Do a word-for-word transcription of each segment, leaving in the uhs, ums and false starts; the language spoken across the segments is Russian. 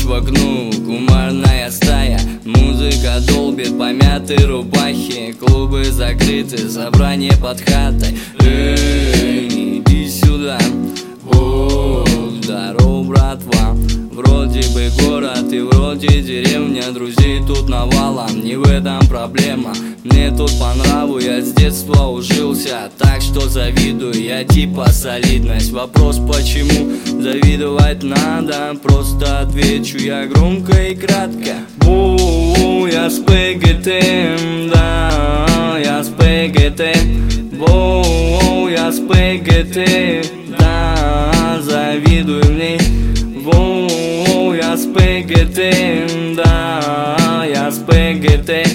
в окно, кумарная стая. Музыка долбит, помятые рубахи. Клубы закрыты, собрание под хатой. Эй, иди сюда. О, здорово, братва. Вроде бы город и вроде деревня. Друзей тут навалом, не в этом проблема. Мне тут по нраву, я с детства ужился. Так что завидую, я типа солидность. Вопрос почему завидовать надо? Просто отвечу я громко и кратко. Воу, я с ПГТ, да, я с ПГТ. Воу, я с ПГТ, да, завидую мне. Воу, я с ПГТ, да, я с ПГТ.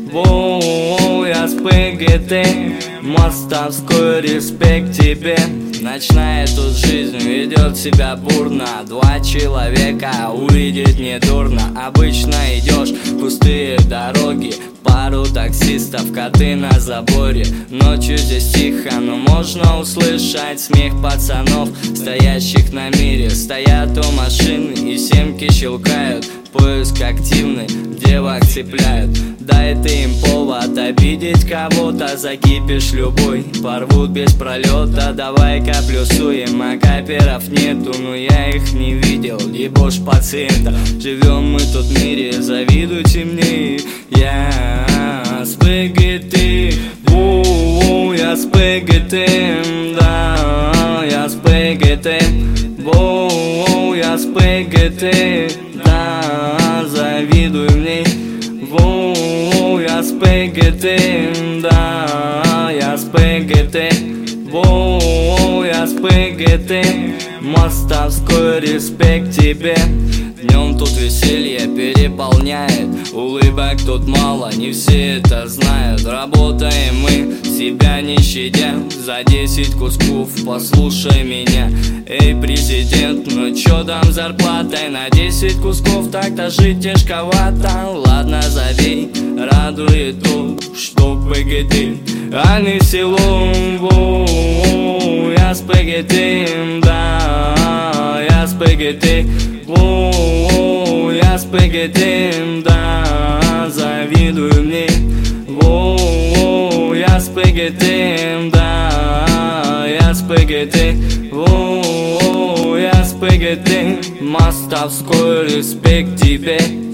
Воу, я с ПГТ. Мостовской респект тебе. Ночная тут жизнь ведет себя бурно. Два человека увидеть не дурно. Обычно идешь пустые дороги, пару таксистов, коты на заборе. Ночью здесь тихо, но можно услышать смех пацанов, стоящих на мире. Стоят у машины и семки щелкают. Поиск активный, девок цепляют. Дай ты им повод обидеть кого-то. Закипишь любой, порвут без пролета. Давай-ка плюсуем, а каперов нету. Но я их не видел, ебошь пациента. Живем мы тут в мире, завидуйте мне. Я с ПГТ, воу, я с ПГТ, да, я с ПГТ. Воу, я с ПГТ, да, завидуй мне. Воу, я с ПГТ, да, я с ПГТ. Воу, я с ПГТ. Мостовской респект тебе. Днем тут веселье переполняет, улыбок тут мало, не все это знают. Работаем мы, себя не щадя, за десять кусков послушай меня. Эй, президент, ну чё там зарплатой? На десять кусков так-то жить тяжковато. Ладно, забей, радует то, что ПГТ, а не село. Воу, я с ПГТ, да, я с ПГТ. Воу, я с ПГТ, да, завидую мне. Воу, я с ПГТ, да, я с ПГТ. Воу, я с ПГТ. Мостовской респект тебе.